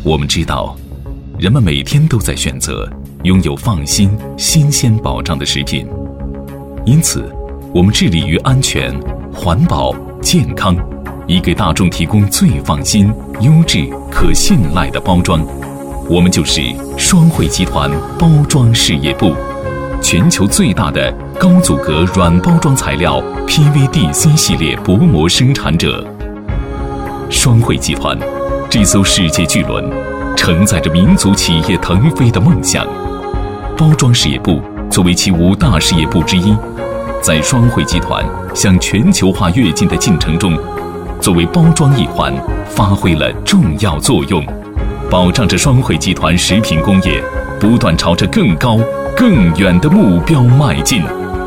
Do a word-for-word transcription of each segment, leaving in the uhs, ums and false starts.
我们知道，人们每天都在选择拥有放心、新鲜保障的食品，因此，我们致力于安全、环保、健康，以给大众提供最放心、优质、可信赖的包装。我们就是双汇集团包装事业部，全球最大的高阻隔软包装材料 P V D C 系列薄膜生产者。双汇集团，这艘世界巨轮，承载着民族企业腾飞的梦想。包装事业部作为其五大事业部之一，在双汇集团向全球化跃进的进程中，作为包装一环发挥了重要作用，保障着双汇集团食品工业不断朝着更高、更远的目标迈进。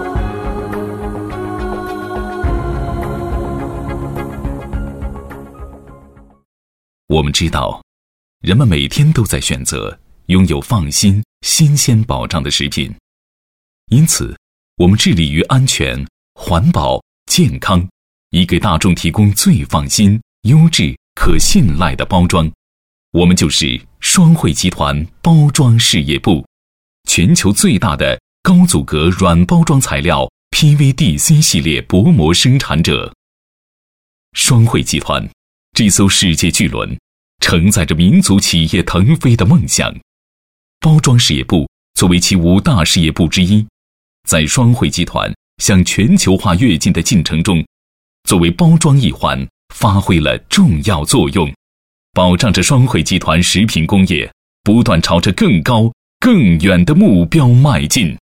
我们知道，人们每天都在选择拥有放心、新鲜保障的食品，因此，我们致力于安全、环保、健康，以给大众提供最放心、优质、可信赖的包装。我们就是双汇集团包装事业部，全球最大的高阻隔软包装材料 P V D C 系列薄膜生产者。双汇集团，这艘世界巨轮，承载着民族企业腾飞的梦想。包装事业部作为其五大事业部之一，在双汇集团向全球化跃进的进程中，作为包装一环发挥了重要作用，保障着双汇集团食品工业不断朝着更高、更远的目标迈进。